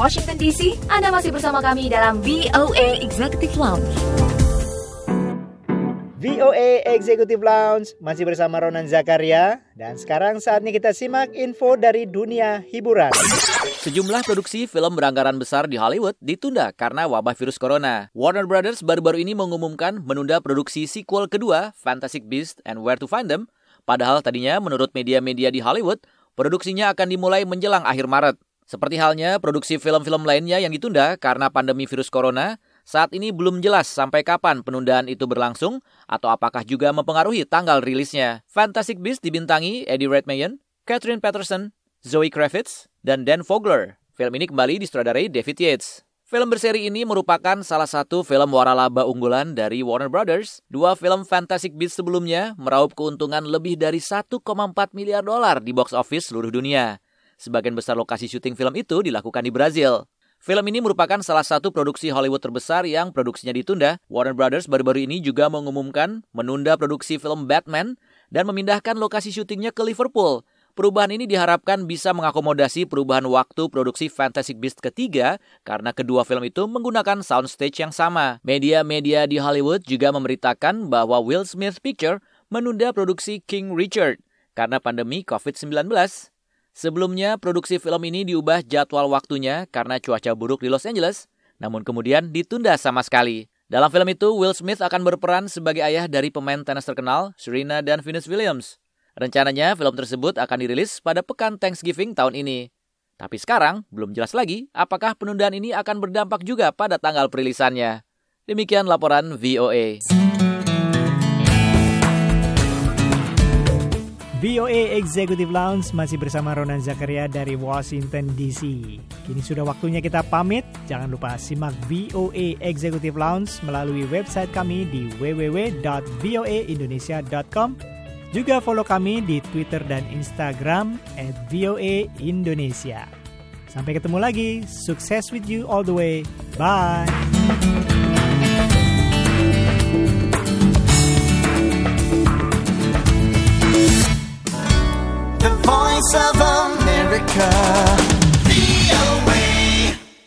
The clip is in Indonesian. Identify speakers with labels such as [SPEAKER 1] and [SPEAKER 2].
[SPEAKER 1] Washington DC, Anda masih bersama kami dalam VOA Executive Lounge.
[SPEAKER 2] VOA Executive Lounge masih bersama Ronan Zakaria. Dan sekarang saatnya kita simak info dari dunia hiburan.
[SPEAKER 3] Sejumlah produksi film beranggaran besar di Hollywood ditunda karena wabah virus corona. Warner Brothers baru-baru ini mengumumkan menunda produksi sequel kedua Fantastic Beasts and Where to Find Them. Padahal tadinya menurut media-media di Hollywood, produksinya akan dimulai menjelang akhir Maret. Seperti halnya produksi film-film lainnya yang ditunda karena pandemi virus corona, saat ini belum jelas sampai kapan penundaan itu berlangsung atau apakah juga mempengaruhi tanggal rilisnya. Fantastic Beasts dibintangi Eddie Redmayne, Catherine Patterson, Zoe Kravitz, dan Dan Fogler. Film ini kembali disutradarai David Yates. Film berseri ini merupakan salah satu film waralaba unggulan dari Warner Brothers. Dua film Fantastic Beasts sebelumnya meraup keuntungan lebih dari 1,4 miliar dolar di box office seluruh dunia. Sebagian besar lokasi syuting film itu dilakukan di Brazil. Film ini merupakan salah satu produksi Hollywood terbesar yang produksinya ditunda. Warner Brothers baru-baru ini juga mengumumkan menunda produksi film Batman dan memindahkan lokasi syutingnya ke Liverpool. Perubahan ini diharapkan bisa mengakomodasi perubahan waktu produksi Fantastic Beasts ketiga karena kedua film itu menggunakan soundstage yang sama. Media-media di Hollywood juga memberitakan bahwa Will Smith Pictures menunda produksi King Richard karena pandemi COVID-19. Sebelumnya, produksi film ini diubah jadwal waktunya karena cuaca buruk di Los Angeles, namun kemudian ditunda sama sekali. Dalam film itu, Will Smith akan berperan sebagai ayah dari pemain tenis terkenal Serena dan Venus Williams. Rencananya, film tersebut akan dirilis pada pekan Thanksgiving tahun ini. Tapi sekarang, belum jelas lagi apakah penundaan ini akan berdampak juga pada tanggal perilisannya. Demikian laporan VOA.
[SPEAKER 2] VOA Executive Lounge masih bersama Ronan Zakaria dari Washington DC. Kini sudah waktunya kita pamit. Jangan lupa simak VOA Executive Lounge melalui website kami di www.voaindonesia.com. Juga follow kami di Twitter dan Instagram @voaindonesia. Sampai ketemu lagi. Sukses with you all the way. Bye.
[SPEAKER 4] The Voice of America.